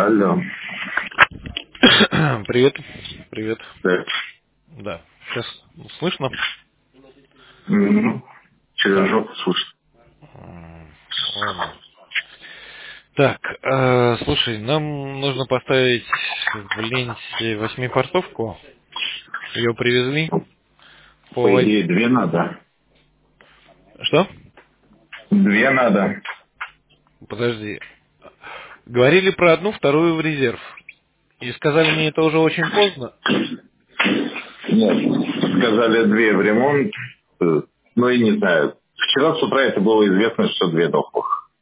Алло. Привет. Привет. Да. Да. Сейчас слышно? Через Так. жопу слышно. Ладно. Так, слушай, нам нужно поставить в ленте восьмипортовку. Ее привезли По по... идее, две надо. Что? Две надо. Подожди. Говорили про одну, вторую в резерв. И сказали мне, это уже очень поздно. Нет, сказали две в ремонт. Ну и не знаю. Вчера с утра это было известно, что две дохлых.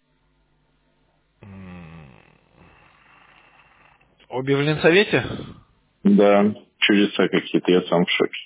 Обе в ленсовете? Да, чудеса какие-то, я сам в шоке.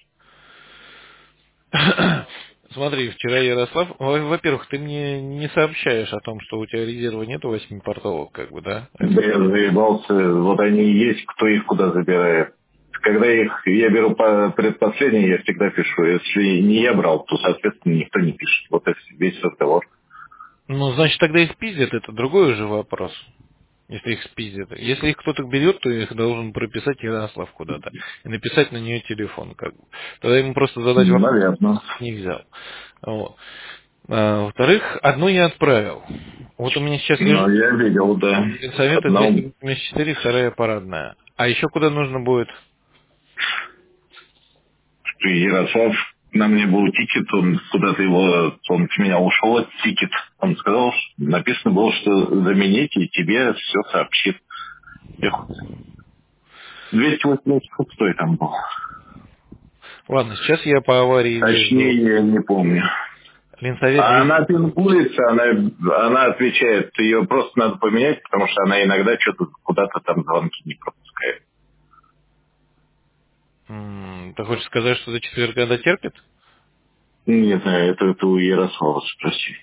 Смотри, вчера Ярослав... Во-первых, ты мне не сообщаешь о том, что у тебя резерва нету восьмипортовок, как бы, да? Это... Да я заебался, вот они и есть, кто их куда забирает. Когда я беру по предпоследней, я всегда пишу. Если не я брал, то, соответственно, никто не пишет. Вот это весь разговор. Ну, значит, тогда их спиздят, это другой уже вопрос. Если их спиздят. Если их кто-то берет, то их должен прописать Ярослав куда-то. И написать на нее телефон, как бы. Тогда ему просто задать вопрос, Наверное. не взял. Вот. Во-вторых, одну я отправил. Вот у меня сейчас Ну, лежит я видел, да. совета Одна 284, вторая парадная. А еще куда нужно будет? Ярослав, на мне был тикет, он куда-то его, он от меня ушел, этот тикет. Он сказал, что написано было, что замените, и тебе все сообщит. 286 там был. Ладно, сейчас я по аварии Точнее, вижу я не помню. Ленсовет А 200. она пингуется, она отвечает, ее просто надо поменять, потому что она иногда что-то куда-то там звонки не пропускает. Ты хочешь сказать, что до четверга дотерпит? Не знаю, это у Ярослава спроси.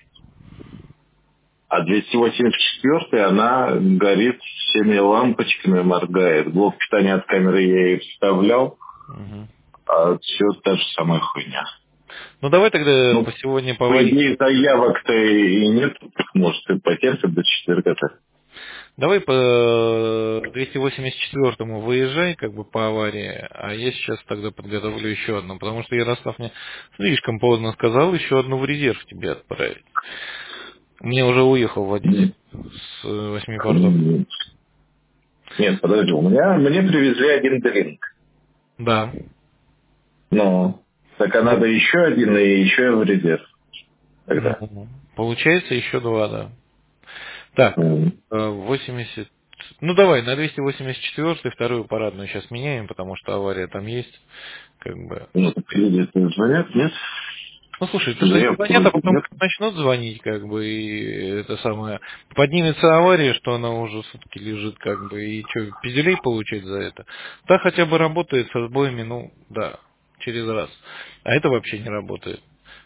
А 284 она горит всеми лампочками, моргает. Блок питания от камеры я ей вставлял, Мгм. а все та же самая хуйня. Ну давай тогда Ну, по сегодня по по аварии. идее, заявок-то и нет, может, и потерпит до четверга-то. Давай по 284-му выезжай, как бы по аварии, а я сейчас тогда подготовлю еще одну, потому что Ярослав мне слишком поздно сказал еще одну в резерв тебе отправить. Мне уже уехал водитель с 8 портов. М, Нет, подожди, мне привезли один дринк. Да. Ну, так а надо еще один и еще в резерв тогда. Ну, получается еще два, да. Так, М. 80... Ну давай, на 284 вторую парадную сейчас меняем, потому что авария там есть, как бы. Ну, так люди звонят, нет? Ну, слушай, то, что они Заявку звонят, а вроде потом нет. начнут звонить, как бы, и это самое... Поднимется авария, что она уже сутки лежит, как бы, и что, пизделей получать за это? Та хотя бы работает со сбоями, ну, да, через раз. А это вообще не работает.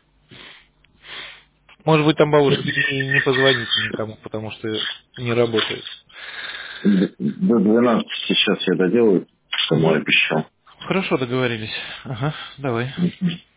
Может быть, там бабушка не позвонит никому, потому что не работает. До 12 сейчас я доделаю, что мой обещал. Хорошо договорились. Ага, давай.